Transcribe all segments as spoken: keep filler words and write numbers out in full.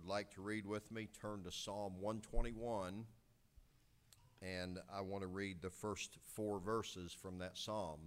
like to read with me, turn to Psalm one twenty-one, and I want to read the first four verses from that psalm.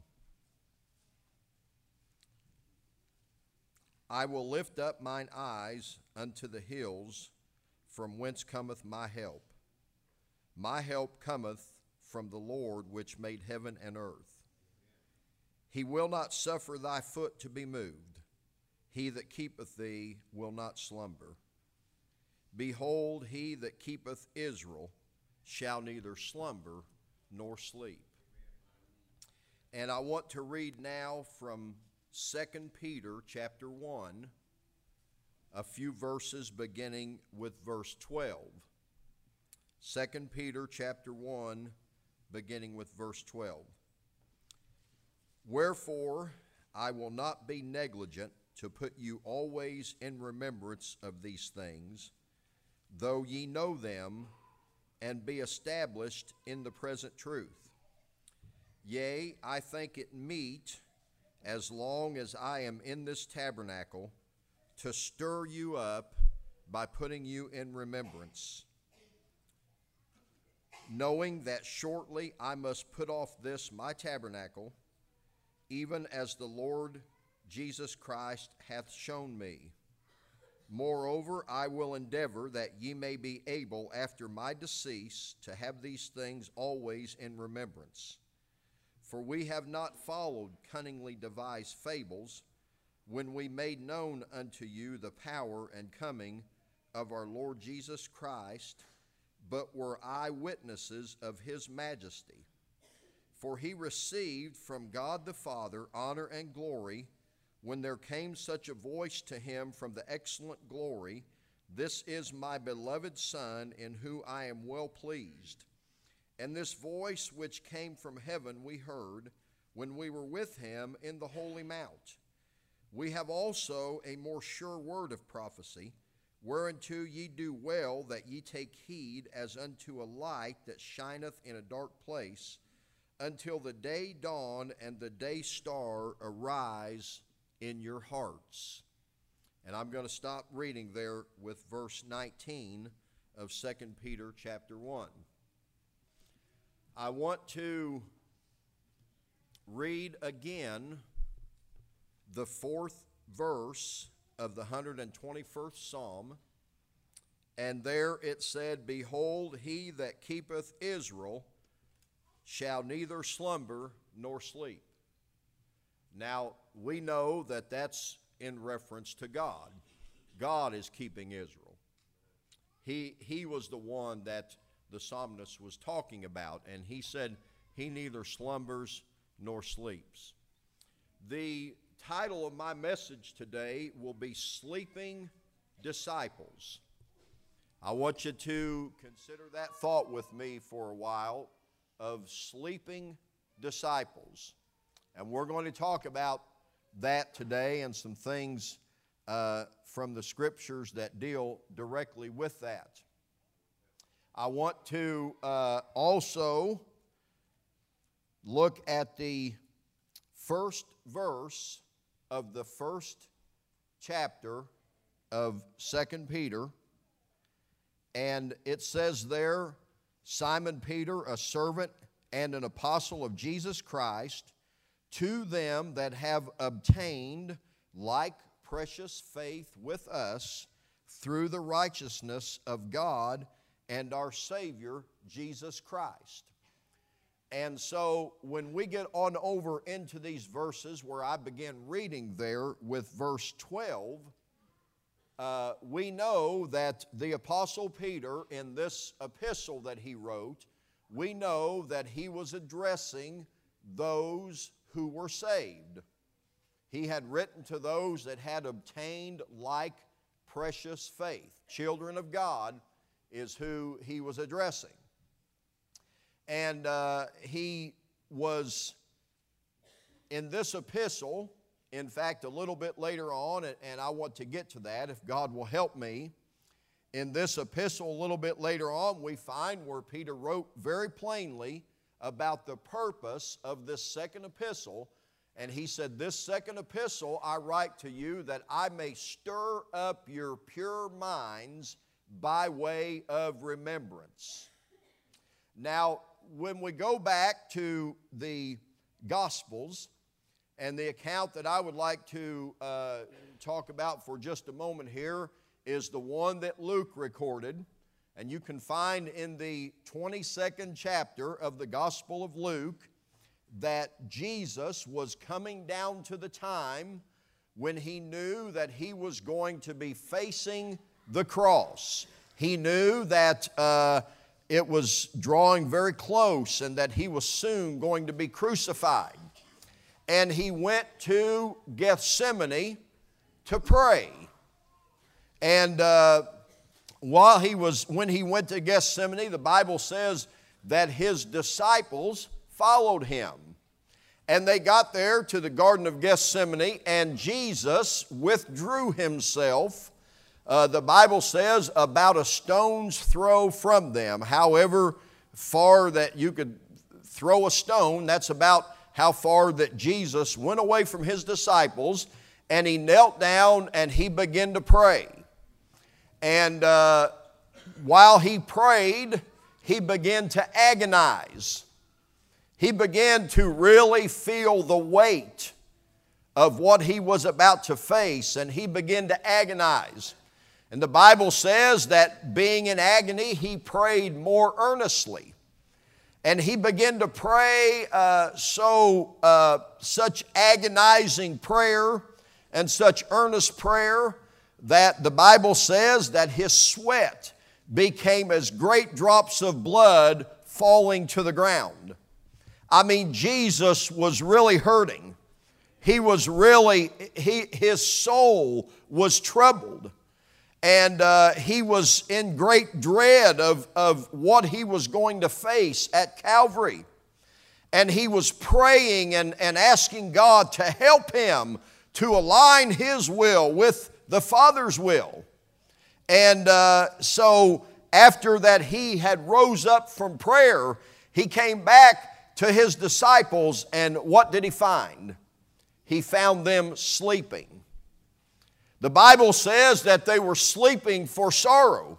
I will lift up mine eyes unto the hills, from whence cometh my help. My help cometh from the Lord which made heaven and earth. He will not suffer thy foot to be moved. He that keepeth thee will not slumber. Behold, he that keepeth Israel shall neither slumber nor sleep. And I want to read now from Second Peter chapter one, a few verses beginning with verse twelve. Second Peter chapter one, beginning with verse twelve. Wherefore I will not be negligent to put you always in remembrance of these things, though ye know them, and be established in the present truth. Yea, I think it meet, as long as I am in this tabernacle, to stir you up by putting you in remembrance, knowing that shortly I must put off this my tabernacle, even as the Lord Jesus Christ hath shown me. Moreover, I will endeavor that ye may be able after my decease to have these things always in remembrance. For we have not followed cunningly devised fables, when we made known unto you the power and coming of our Lord Jesus Christ, but were eyewitnesses of his majesty. For he received from God the Father honor and glory, when there came such a voice to him from the excellent glory, This is my beloved Son, in whom I am well pleased. And this voice which came from heaven we heard, when we were with him in the holy mount. We have also a more sure word of prophecy, whereunto ye do well that ye take heed as unto a light that shineth in a dark place, until the day dawn and the day star arise in your hearts. And I'm going to stop reading there with verse nineteen of Second Peter chapter one. I want to read again the fourth verse of the one hundred twenty-first Psalm. And there it said, Behold, he that keepeth Israel shall neither slumber nor sleep. Now, we know that that's in reference to God. God is keeping Israel. He, he was the one that the psalmist was talking about, and he said he neither slumbers nor sleeps. The title of my message today will be Sleeping Disciples. I want you to consider that thought with me for a while, of sleeping disciples. And we're going to talk about that today and some things uh, from the scriptures that deal directly with that. I want to uh, also look at the first verse of the first chapter of Second Peter. And it says there, Simon Peter, a servant and an apostle of Jesus Christ, to them that have obtained like precious faith with us through the righteousness of God and our Savior, Jesus Christ. And so when we get on over into these verses where I begin reading there with verse twelve, uh, we know that the Apostle Peter, in this epistle that he wrote, we know that he was addressing those who were saved. He had written to those that had obtained like precious faith. Children of God is who he was addressing. And uh, he was, in this epistle, in fact, a little bit later on, and, and I want to get to that if God will help me. In this epistle, a little bit later on, we find where Peter wrote very plainly about the purpose of this second epistle, And he said, this second epistle I write to you that I may stir up your pure minds by way of remembrance. Now, when we go back to the Gospels, and the account that I would like to uh, talk about for just a moment here is the one that Luke recorded. And you can find in the twenty-second chapter of the Gospel of Luke that Jesus was coming down to the time when he knew that he was going to be facing the cross. He knew that uh, it was drawing very close and that he was soon going to be crucified. And he went to Gethsemane to pray. And uh, while he was, when he went to Gethsemane, the Bible says that his disciples followed him. And they got there to the Garden of Gethsemane, and Jesus withdrew himself, uh, the Bible says, about a stone's throw from them. However far that you could throw a stone, that's about how far that Jesus went away from his disciples, and he knelt down and he began to pray. And uh, while he prayed, he began to agonize. He began to really feel the weight of what he was about to face, and he began to agonize. And the Bible says that being in agony, he prayed more earnestly. And he began to pray uh, so uh, such agonizing prayer and such earnest prayer that the Bible says that his sweat became as great drops of blood falling to the ground. I mean, Jesus was really hurting. He was really, he, his soul was troubled. And uh, he was in great dread of, of what he was going to face at Calvary. And he was praying and, and asking God to help him to align his will with the Father's will. And uh, so after that he had rose up from prayer, he came back to his disciples, and what did he find? He found them sleeping. The Bible says that they were sleeping for sorrow.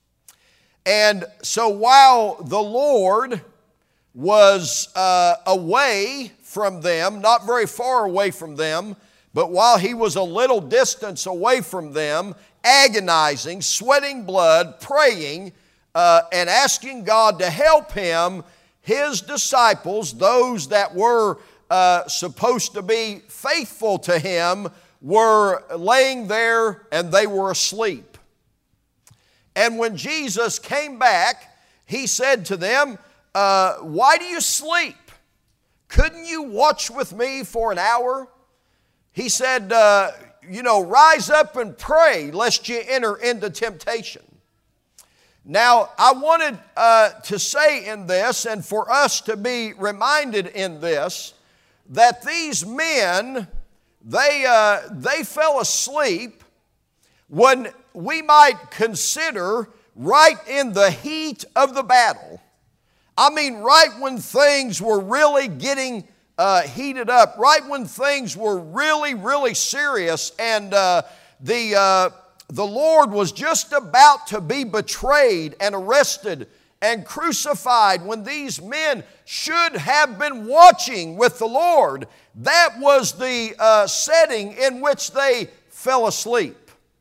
And so while the Lord was uh, away from them, not very far away from them, but while he was a little distance away from them, agonizing, sweating blood, praying, uh, and asking God to help him, his disciples, those that were uh, supposed to be faithful to him, were laying there and they were asleep. And when Jesus came back, he said to them, uh, why do you sleep? Couldn't you watch with me for an hour? He said, uh, you know, rise up and pray lest you enter into temptation. Now, I wanted uh, to say in this, and for us to be reminded in this, that these men, They, uh, they fell asleep when we might consider right in the heat of the battle. I mean, right when things were really getting uh, heated up, right when things were really, really serious, and uh, the, uh, the Lord was just about to be betrayed and arrested and crucified, when these men should have been watching with the Lord. That was the uh, setting in which they fell asleep.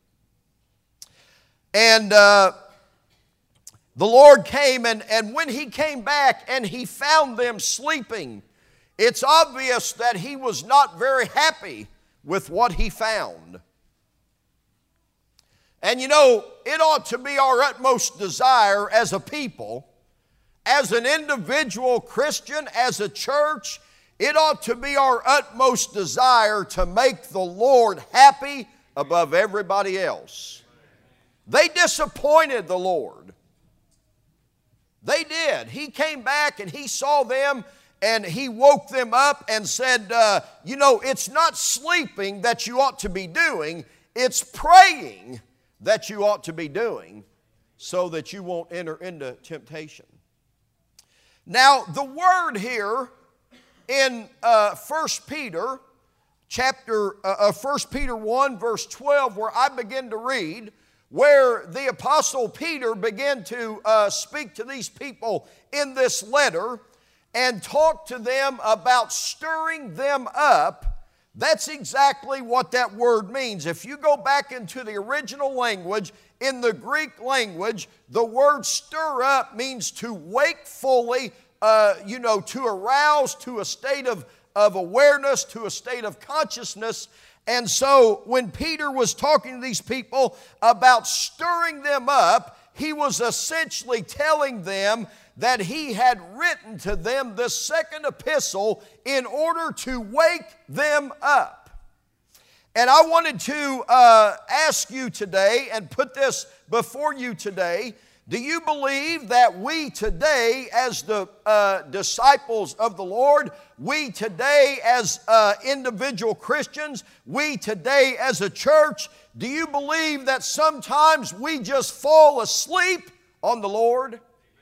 And uh, the Lord came, and, and when he came back and he found them sleeping, it's obvious that he was not very happy with what he found. And you know, it ought to be our utmost desire as a people, as an individual Christian, as a church, it ought to be our utmost desire to make the Lord happy above everybody else. They disappointed the Lord. They did. He came back and he saw them and he woke them up and said, uh, you know, it's not sleeping that you ought to be doing, it's praying that you ought to be doing so that you won't enter into temptation. Now, the word here in uh, First Peter, chapter, uh, uh, First Peter one, verse twelve, where I begin to read, where the Apostle Peter began to uh, speak to these people in this letter and talk to them about stirring them up. That's exactly what that word means. If you go back into the original language, in the Greek language, the word stir up means to wake fully, uh, you know, to arouse to a state of, of awareness, to a state of consciousness. And so when Peter was talking to these people about stirring them up, he was essentially telling them that he had written to them the second epistle in order to wake them up. And I wanted to uh, ask you today and put this before you today. Do you believe that we today, as the uh, disciples of the Lord, we today as uh, individual Christians, we today as a church, do you believe that sometimes we just fall asleep on the Lord?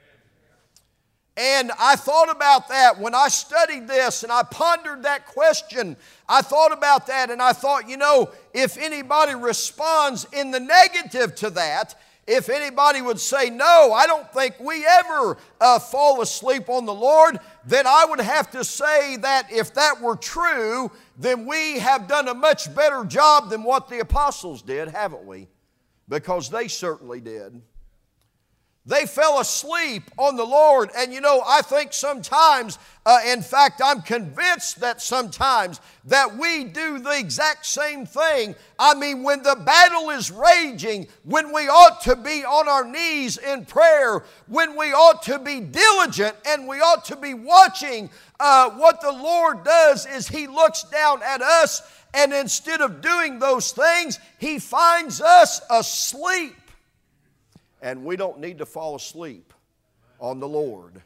And I thought about that when I studied this and I pondered that question. I thought about that and I thought, you know, if anybody responds in the negative to that, if anybody would say, no, I don't think we ever uh, fall asleep on the Lord, then I would have to say that if that were true, then we have done a much better job than what the apostles did, haven't we? Because they certainly did. They fell asleep on the Lord. And you know, I think sometimes, uh, in fact, I'm convinced that sometimes that we do the exact same thing. I mean, when the battle is raging, when we ought to be on our knees in prayer, when we ought to be diligent and we ought to be watching, uh, what the Lord does is He looks down at us, and instead of doing those things, He finds us asleep. And we don't need to fall asleep on the Lord.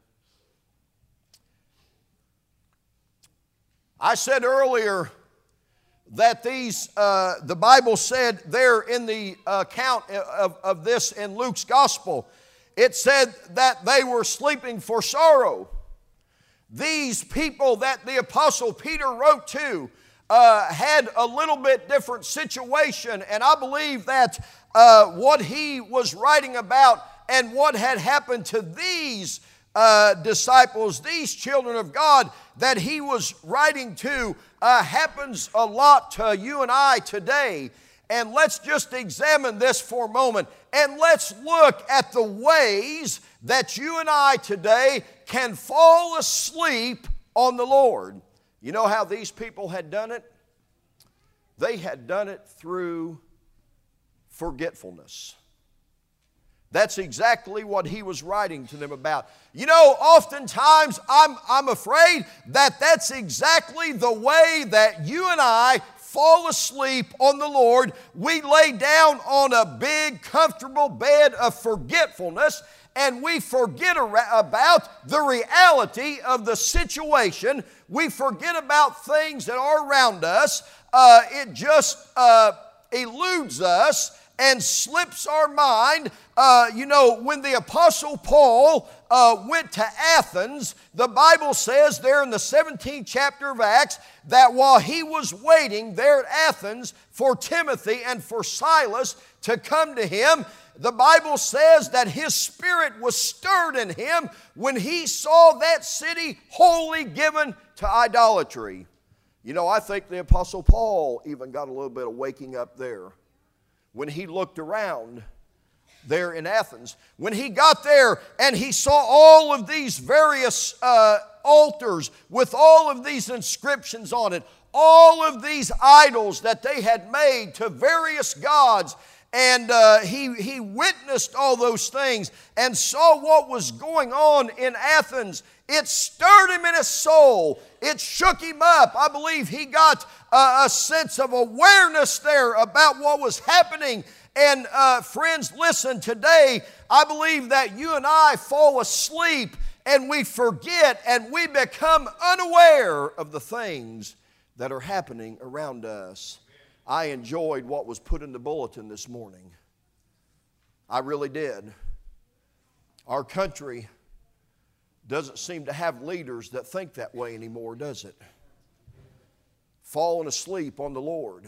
I said earlier that these, uh, the Bible said there in the account of, of this in Luke's gospel, it said that they were sleeping for sorrow. These people that the Apostle Peter wrote to uh, had a little bit different situation, and I believe that Uh, what he was writing about and what had happened to these uh, disciples, these children of God that he was writing to, uh, happens a lot to you and I today. And let's just examine this for a moment, and let's look at the ways that you and I today can fall asleep on the Lord. You know how these people had done it? They had done it through forgetfulness. That's exactly what he was writing to them about. You know, oftentimes I'm, I'm afraid that that's exactly the way that you and I fall asleep on the Lord. We lay down on a big, comfortable bed of forgetfulness, and we forget about the reality of the situation. We forget about things that are around us. Uh, it just uh, eludes us and slips our mind. Uh, you know, when the Apostle Paul uh, went to Athens, the Bible says there in the seventeenth chapter of Acts that while he was waiting there at Athens for Timothy and for Silas to come to him, the Bible says that his spirit was stirred in him when he saw that city wholly given to idolatry. You know, I think the Apostle Paul even got a little bit of waking up there when he looked around there in Athens. When he got there and he saw all of these various uh, altars with all of these inscriptions on it, all of these idols that they had made to various gods, and uh, he, he witnessed all those things and saw what was going on in Athens. It stirred him in his soul. It shook him up. I believe he got uh, a sense of awareness there about what was happening. And uh, friends, listen, today I believe that you and I fall asleep and we forget and we become unaware of the things that are happening around us. I enjoyed what was put in the bulletin this morning. I really did. Our country doesn't seem to have leaders that think that way anymore, does it? Falling asleep on the Lord.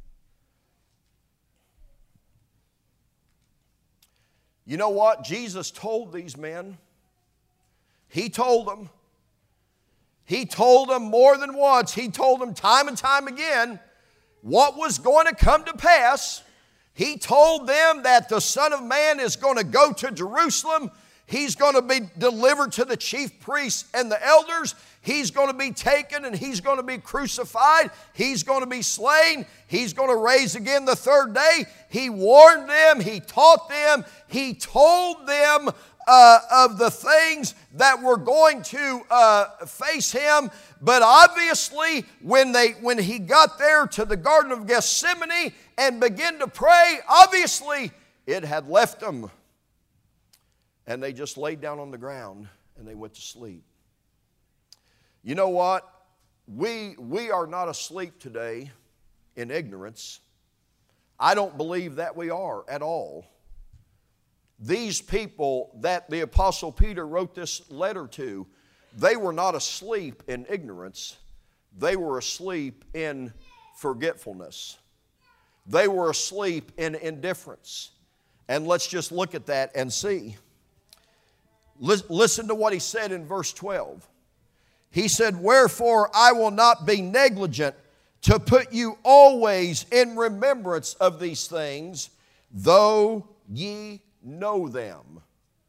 You know what? Jesus told these men. He told them. He told them more than once. He told them time and time again what was going to come to pass. He told them that the Son of Man is going to go to Jerusalem. He's going to be delivered to the chief priests and the elders. He's going to be taken and he's going to be crucified. He's going to be slain. He's going to raise again the third day. He warned them. He taught them. He told them uh, of the things that were going to uh, face him. But obviously, when they when he got there to the Garden of Gethsemane and began to pray, obviously it had left them. And they just laid down on the ground and they went to sleep. You know what? We, we are not asleep today in ignorance. I don't believe that we are at all. These people that the Apostle Peter wrote this letter to, they were not asleep in ignorance. They were asleep in forgetfulness. They were asleep in indifference. And let's just look at that and see. Listen to what he said in verse twelve. He said, "Wherefore I will not be negligent to put you always in remembrance of these things, though ye know them,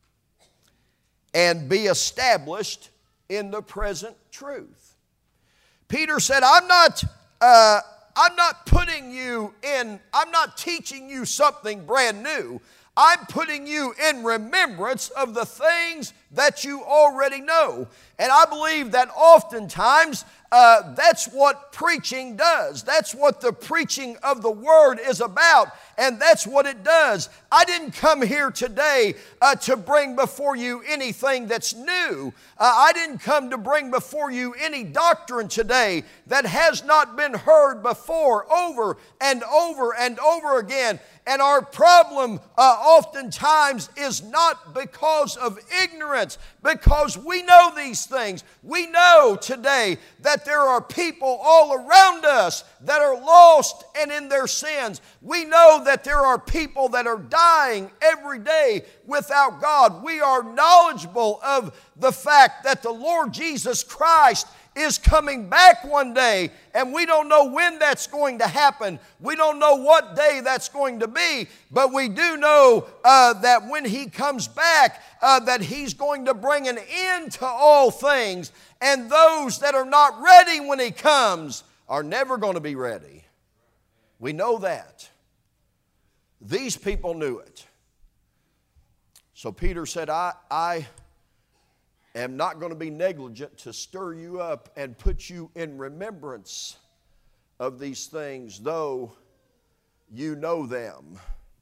and be established in the present truth." Peter said, I'm not, uh, I'm not putting you in, I'm not teaching you something brand new. I'm putting you in remembrance of the things that you already know. And I believe that oftentimes uh, that's what preaching does. That's what the preaching of the Word is about. And that's what it does. I didn't come here today uh, to bring before you anything that's new. Uh, I didn't come to bring before you any doctrine today that has not been heard before over and over and over again. And our problem uh, oftentimes is not because of ignorance, because we know these things. We know today that there are people all around us that are lost and in their sins. We know that there are people that are dying every day without God. We are knowledgeable of the fact that the Lord Jesus Christ is coming back one day, and we don't know when that's going to happen. We don't know what day that's going to be, but we do know uh, that when He comes back, uh, that He's going to bring an end to all things, and those that are not ready when He comes are never going to be ready. We know that. These people knew it. So Peter said, I... I am not going to be negligent to stir you up and put you in remembrance of these things, though you know them.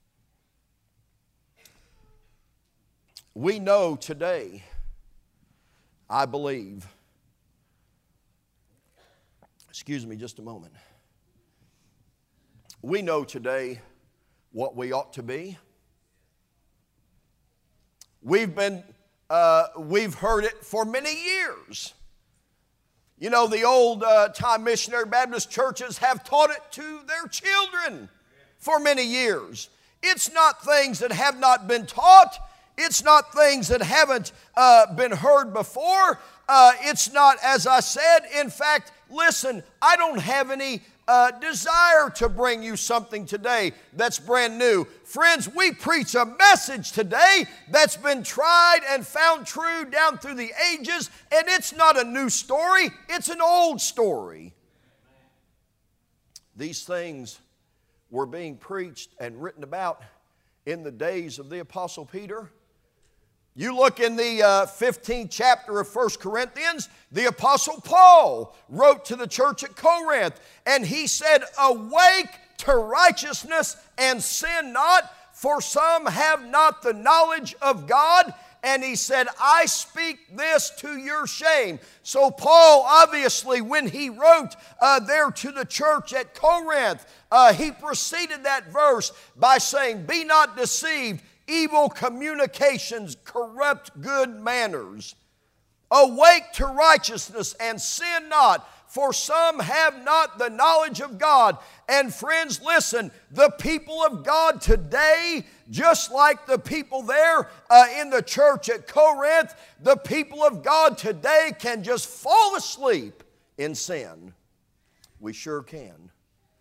We know today, I believe, excuse me just a moment. We know today what we ought to be. We've been Uh, we've heard it for many years. You know, the old uh, time missionary Baptist churches have taught it to their children for many years. It's not things that have not been taught. It's not things that haven't uh, been heard before. Uh, it's not, as I said, in fact, listen, I don't have any Uh, desire to bring you something today that's brand new. Friends, we preach a message today that's been tried and found true down through the ages, and it's not a new story, it's an old story. These things were being preached and written about in the days of the Apostle Peter. You look in the uh, fifteenth chapter of First Corinthians, the Apostle Paul wrote to the church at Corinth, and he said, "Awake to righteousness and sin not, for some have not the knowledge of God." And he said, "I speak this to your shame." So Paul, obviously, when he wrote uh, there to the church at Corinth, uh, he preceded that verse by saying, "Be not deceived. Evil communications corrupt good manners." Awake to righteousness and sin not, for some have not the knowledge of God. And friends, listen, the people of God today, just like the people there uh, in the church at Corinth, the people of God today can just fall asleep in sin. We sure can.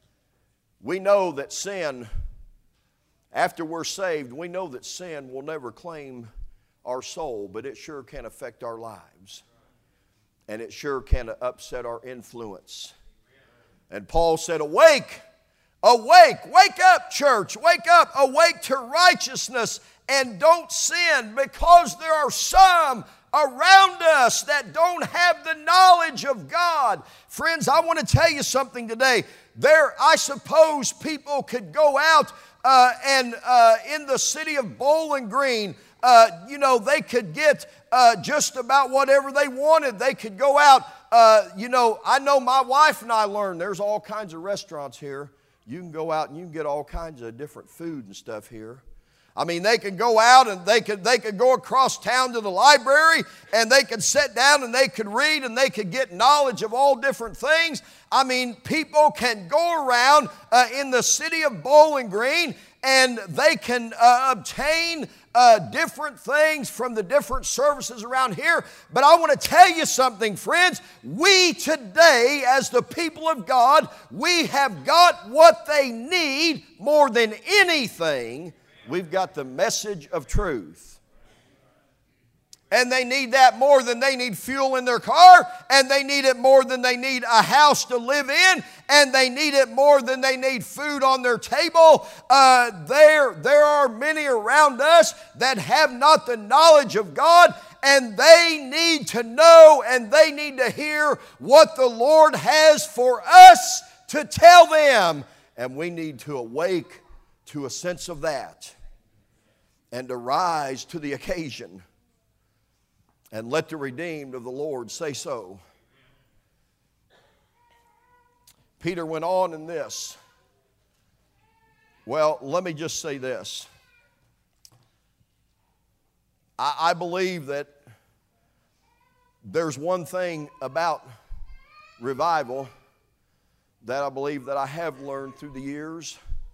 We know that sin, after we're saved, we know that sin will never claim our soul, but it sure can affect our lives. And it sure can upset our influence. And Paul said, awake, awake, wake up, church, wake up, awake to righteousness and don't sin, because there are some around us that don't have the knowledge of God. Friends, I want to tell you something today. There, I suppose people could go out uh, and uh, in the city of Bowling Green, uh, you know, they could get uh, just about whatever they wanted. They could go out, uh, you know, I know my wife and I learned there's all kinds of restaurants here. You can go out and you can get all kinds of different food and stuff here. I mean, they could go out and they could they could go across town to the library and they could sit down and they could read and they could get knowledge of all different things. I mean, people can go around uh, in the city of Bowling Green and they can uh, obtain uh, different things from the different services around here. But I want to tell you something, friends. We today, as the people of God, we have got what they need more than anything. We've got the message of truth. And they need that more than they need fuel in their car, and they need it more than they need a house to live in, and they need it more than they need food on their table. Uh, there, there are many around us that have not the knowledge of God, and they need to know and they need to hear what the Lord has for us to tell them. And we need to awake to a sense of that and to rise to the occasion. And let the redeemed of the Lord say so. Peter went on in this. Well, let me just say this. I, I believe that there's one thing about revival that I believe that I have learned through the years.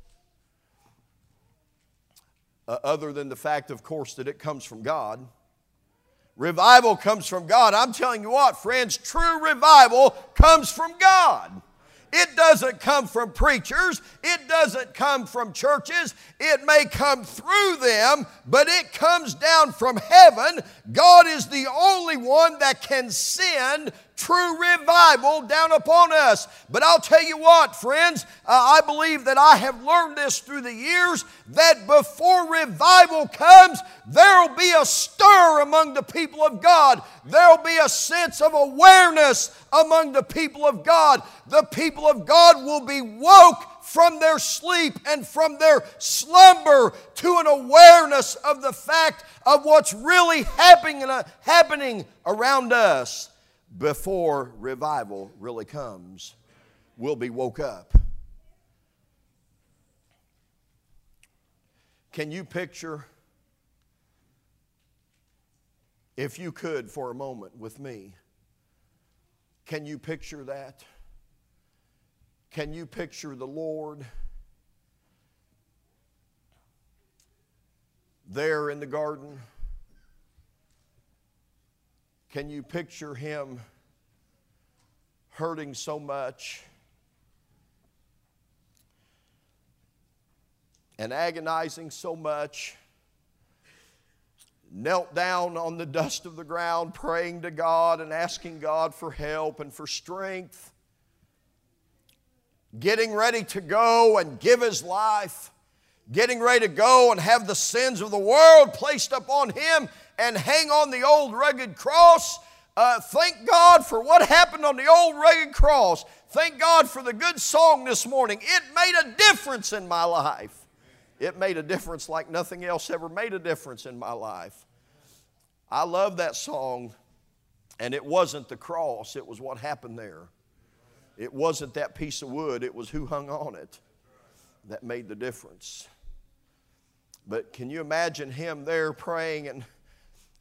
Uh, other than the fact, of course, that it comes from God. Revival comes from God. I'm telling you what, friends, true revival comes from God. It doesn't come from preachers. It doesn't come from churches. It may come through them, but it comes down from heaven. God is the only one that can send true revival down upon us. But I'll tell you what, friends, uh, I believe that I have learned this through the years, that before revival comes, there will be a stir among the people of God. There will be a sense of awareness among the people of God. The people of God will be woke from their sleep and from their slumber to an awareness of the fact of what's really happening, uh, happening around us. Before revival really comes, we'll be woke up. Can you picture, if you could for a moment with me, can you picture that? Can you picture the Lord there in the garden? Can you picture Him hurting so much and agonizing so much, knelt down on the dust of the ground praying to God and asking God for help and for strength, getting ready to go and give His life, getting ready to go and have the sins of the world placed upon Him and hang on the old rugged cross? Uh, thank God for what happened on the old rugged cross. Thank God for the good song this morning. It made a difference in my life. It made a difference like nothing else ever made a difference in my life. I love that song, and it wasn't the cross. It was what happened there. It wasn't that piece of wood. It was who hung on it that made the difference. But can you imagine Him there praying and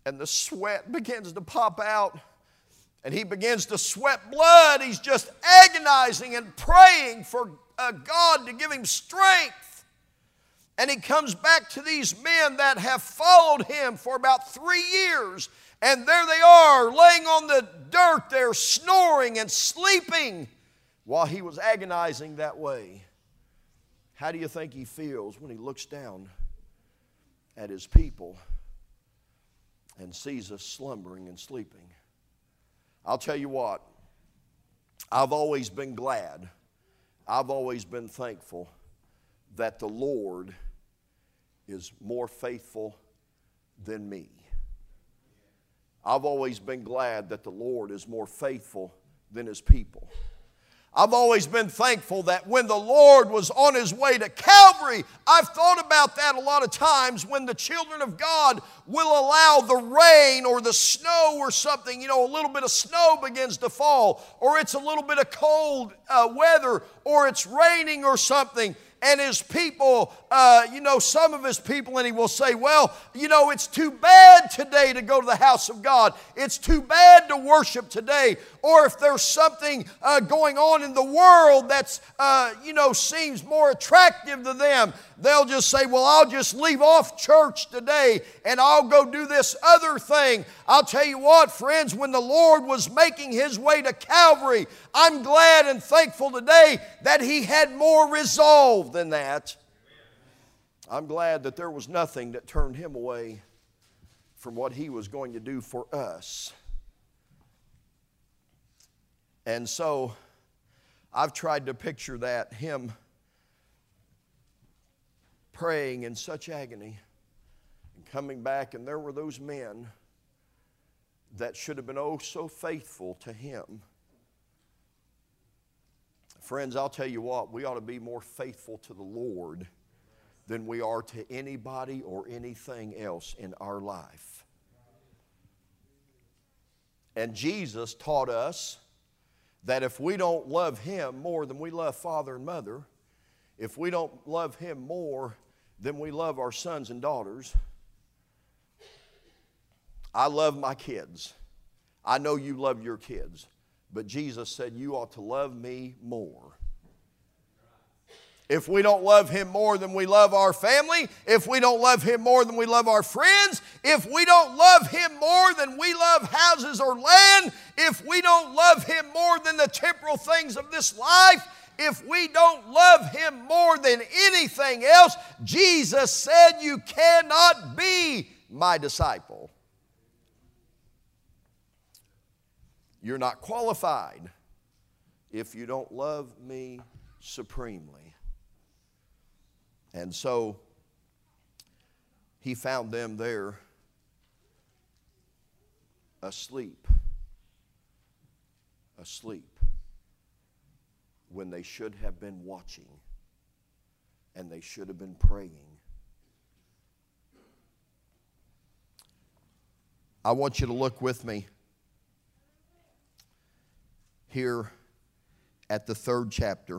and the sweat begins to pop out, and he begins to sweat blood. He's just agonizing and praying for uh, God to give him strength. And he comes back to these men that have followed him for about three years, and there they are, laying on the dirt there, snoring and sleeping while he was agonizing that way. How do you think he feels when he looks down at his people and sees us slumbering and sleeping? I'll tell you what, I've always been glad, I've always been thankful that the Lord is more faithful than me. I've always been glad that the Lord is more faithful than his people. I've always been thankful that when the Lord was on his way to Calvary, I've thought about that a lot of times when the children of God will allow the rain or the snow or something, you know, a little bit of snow begins to fall, or it's a little bit of cold uh, weather, or it's raining or something. And his people, uh, you know, some of his people, and he will say, well, you know, it's too bad today to go to the house of God. It's too bad to worship today. Or if there's something uh, going on in the world that's, uh, you know, seems more attractive to them, they'll just say, well, I'll just leave off church today and I'll go do this other thing. I'll tell you what, friends, when the Lord was making his way to Calvary, I'm glad and thankful today that he had more resolve than that. I'm glad that there was nothing that turned him away from what he was going to do for us. And so I've tried to picture that, him praying in such agony and coming back, and there were those men that should have been oh so faithful to him. Friends, I'll tell you what, we ought to be more faithful to the Lord than we are to anybody or anything else in our life. And Jesus taught us that if we don't love him more than we love father and mother, if we don't love him more than we love our sons and daughters, I love my kids. I know you love your kids. But Jesus said you ought to love me more. If we don't love him more than we love our family, if we don't love him more than we love our friends, if we don't love him more than we love houses or land, if we don't love him more than the temporal things of this life, if we don't love him more than anything else, Jesus said you cannot be my disciple. You're not qualified if you don't love me supremely. And so he found them there asleep, asleep, when they should have been watching and they should have been praying. I want you to look with me here at the third chapter.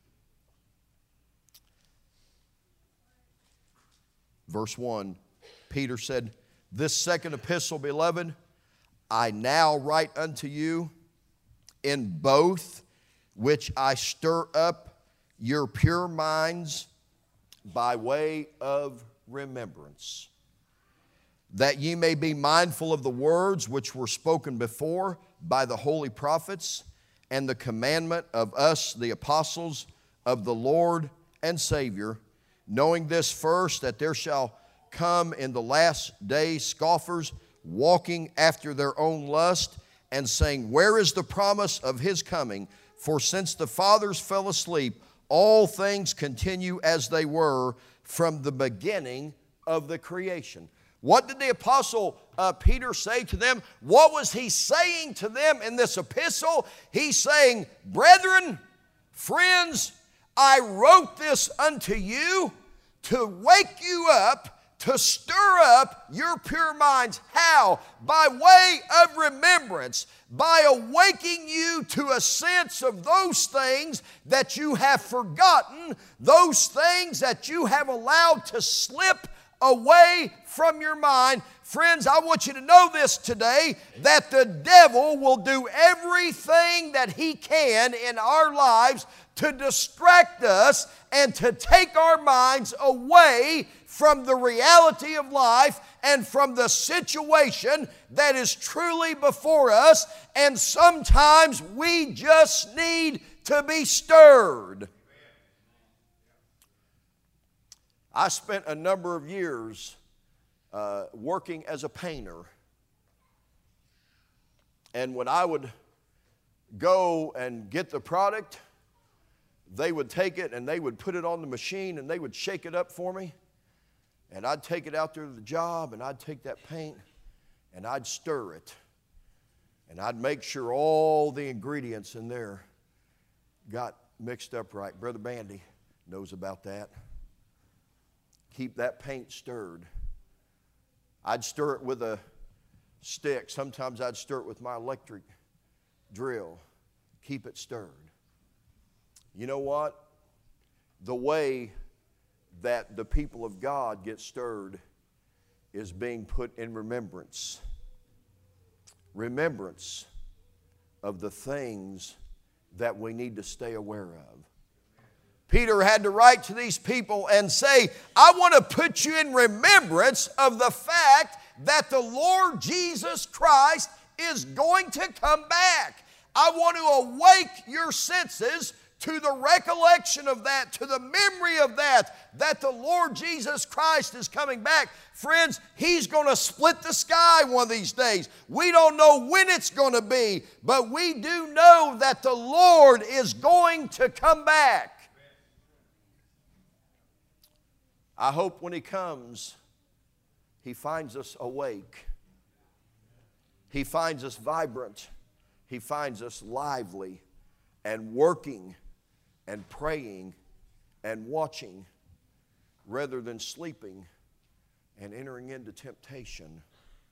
Verse one, Peter said, "This second epistle, beloved, I now write unto you in both which I stir up your pure minds by way of remembrance, that ye may be mindful of the words which were spoken before by the holy prophets, and the commandment of us, the apostles of the Lord and Savior, knowing this first, that there shall come in the last days scoffers, walking after their own lust, and saying, where is the promise of his coming? For since the fathers fell asleep, all things continue as they were from the beginning of the creation." What did the apostle uh, Peter say to them? What was he saying to them in this epistle? He's saying, brethren, friends, I wrote this unto you to wake you up, to stir up your pure minds. How? By way of remembrance, by awaking you to a sense of those things that you have forgotten, those things that you have allowed to slip away from your mind. Friends, I want you to know this today, that the devil will do everything that he can in our lives to distract us and to take our minds away from the reality of life and from the situation that is truly before us. And sometimes we just need to be stirred. I spent a number of years uh, working as a painter. And when I would go and get the product, they would take it and they would put it on the machine and they would shake it up for me. And I'd take it out there to the job and I'd take that paint and I'd stir it. And I'd make sure all the ingredients in there got mixed up right. Brother Bandy knows about that. Keep that paint stirred. I'd stir it with a stick. Sometimes I'd stir it with my electric drill. Keep it stirred. You know what? The way that the people of God get stirred is being put in remembrance. Remembrance of the things that we need to stay aware of. Peter had to write to these people and say, I want to put you in remembrance of the fact that the Lord Jesus Christ is going to come back. I want to awake your senses to the recollection of that, to the memory of that, that the Lord Jesus Christ is coming back. Friends, He's going to split the sky one of these days. We don't know when it's going to be, but we do know that the Lord is going to come back. I hope when He comes, He finds us awake. He finds us vibrant. He finds us lively and working and praying and watching rather than sleeping and entering into temptation.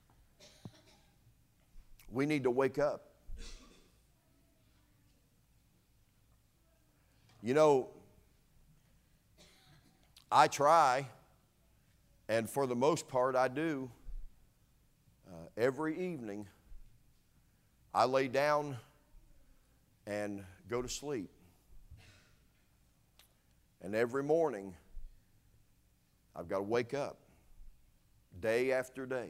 We need to wake up. You know, I try, and for the most part I do, uh, every evening I lay down and go to sleep. And every morning I've got to wake up day after day.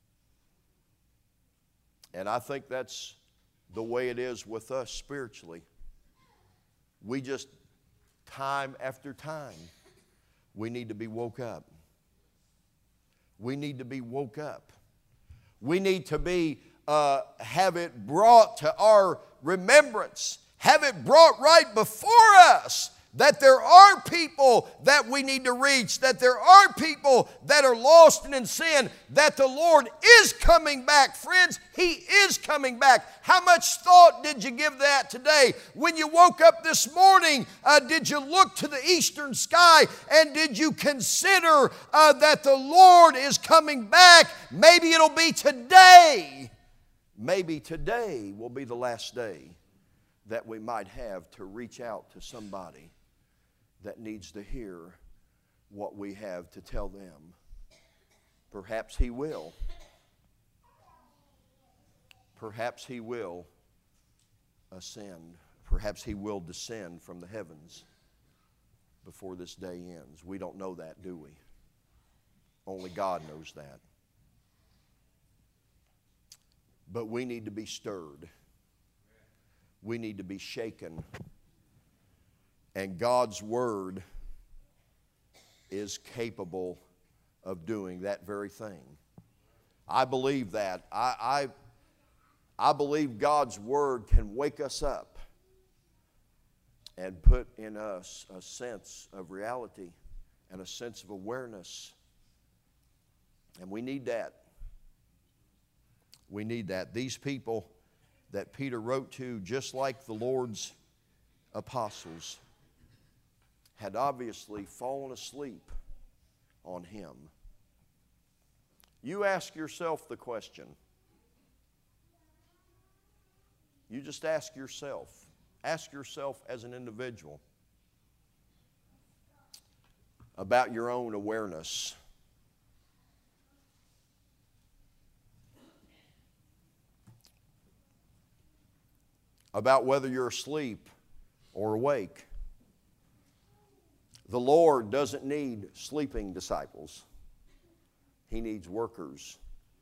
And I think that's the way it is with us spiritually. We just, time after time, we need to be woke up. We need to be woke up. We need to be, uh, have it brought to our remembrance. Have it brought right before us that there are people that we need to reach, that there are people that are lost and in sin, that the Lord is coming back. Friends, He is coming back. How much thought did you give that today? When you woke up this morning, uh, did you look to the eastern sky and did you consider uh, that the Lord is coming back? Maybe it'll be today. Maybe today will be the last day that we might have to reach out to somebody that needs to hear what we have to tell them. Perhaps He will. Perhaps He will ascend. Perhaps He will descend from the heavens before this day ends. We don't know that, do we? Only God knows that. But we need to be stirred. We need to be shaken. And God's Word is capable of doing that very thing. I believe that. I, I, I believe God's Word can wake us up and put in us a sense of reality and a sense of awareness. And we need that. We need that. These people that Peter wrote to, just like the Lord's apostles, had obviously fallen asleep on Him. You ask yourself the question. You just ask yourself. Ask yourself as an individual about your own awareness about whether you're asleep or awake. The Lord doesn't need sleeping disciples. He needs workers.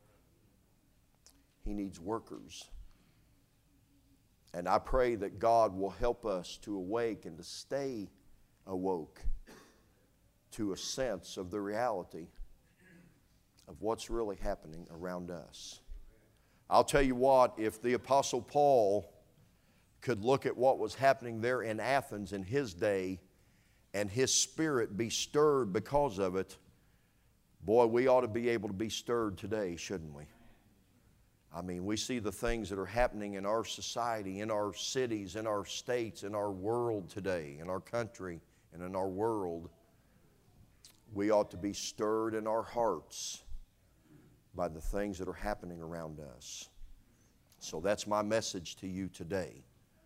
He needs workers. And I pray that God will help us to awake and to stay awoke to a sense of the reality of what's really happening around us. I'll tell you what, if the Apostle Paul could look at what was happening there in Athens in his day and his spirit be stirred because of it, boy, we ought to be able to be stirred today, shouldn't we? I mean, we see the things that are happening in our society, in our cities, in our states, in our world today, in our country, and in our world. We ought to be stirred in our hearts by the things that are happening around us. So that's my message to you today.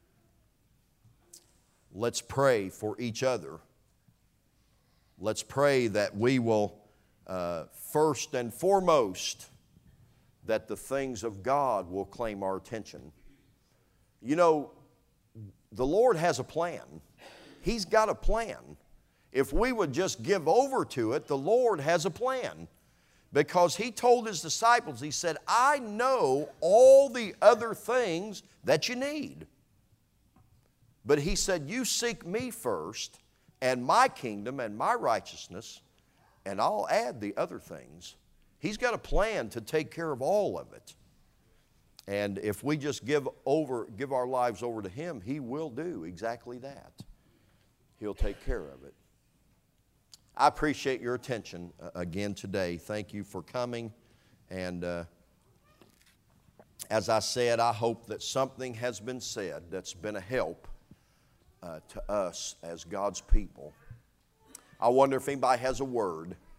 Let's pray for each other. Let's pray that we will, uh, first and foremost, that the things of God will claim our attention. You know, the Lord has a plan. He's got a plan. If we would just give over to it, the Lord has a plan. Because He told His disciples, He said, I know all the other things that you need. But He said, you seek Me first, and My kingdom and My righteousness, and I'll add the other things. He's got a plan to take care of all of it. And if we just give over, give our lives over to Him, He will do exactly that. He'll take care of it. I appreciate your attention uh, again today. Thank you for coming. And uh, as I said, I hope that something has been said that's been a help uh, to us as God's people. I wonder if anybody has a word